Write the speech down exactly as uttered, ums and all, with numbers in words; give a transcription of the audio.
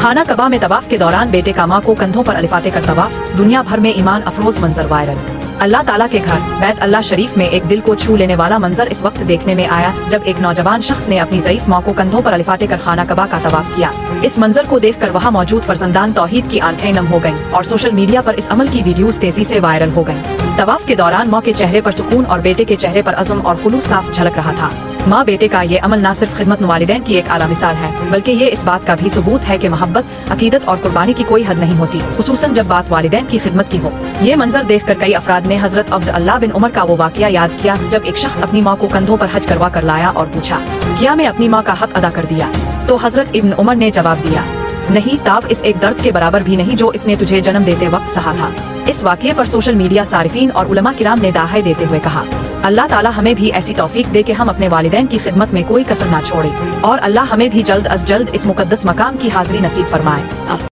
خانہ کعبہ میں طواف کے دوران بیٹے کا ماں کو کندھوں پر الفاٹے کر طواف، دنیا بھر میں ایمان افروز منظر وائرل۔ اللہ تعالیٰ کے گھر بیت اللہ شریف میں ایک دل کو چھو لینے والا منظر اس وقت دیکھنے میں آیا جب ایک نوجوان شخص نے اپنی ضعیف ماں کو کندھوں پر الفاٹے کر خانہ کعبہ کا طواف کیا۔ اس منظر کو دیکھ کر وہاں موجود فرزندان توحید کی آنکھیں نم ہو گئیں اور سوشل میڈیا پر اس عمل کی ویڈیوز تیزی سے وائرل ہو گئیں۔ طواف کے دوران ماں کے چہرے پر سکون اور بیٹے کے چہرے پر عزم اور خلوص صاف جھلک رہا تھا۔ ماں بیٹے کا یہ عمل نہ صرف خدمت والدین کی ایک اعلیٰ مثال ہے بلکہ یہ اس بات کا بھی ثبوت ہے کہ محبت، عقیدت اور قربانی کی کوئی حد نہیں ہوتی، خصوصاً جب بات والدین کی خدمت کی ہو۔ یہ منظر دیکھ کر کئی افراد نے حضرت عبد اللہ بن عمر کا وہ واقعہ یاد کیا جب ایک شخص اپنی ماں کو کندھوں پر حج کروا کر لایا اور پوچھا، کیا میں اپنی ماں کا حق ادا کر دیا؟ تو حضرت ابن عمر نے جواب دیا، نہیں، تاب اس ایک درد کے برابر بھی نہیں جو اس نے تجھے جنم دیتے وقت سہا تھا۔ اس واقعے پر سوشل میڈیا صارفین اور علماء کرام نے دہائی دیتے ہوئے کہا، اللہ تعالیٰ ہمیں بھی ایسی توفیق دے کہ ہم اپنے والدین کی خدمت میں کوئی کسر نہ چھوڑیں اور اللہ ہمیں بھی جلد از جلد اس مقدس مقام کی حاضری نصیب فرمائے۔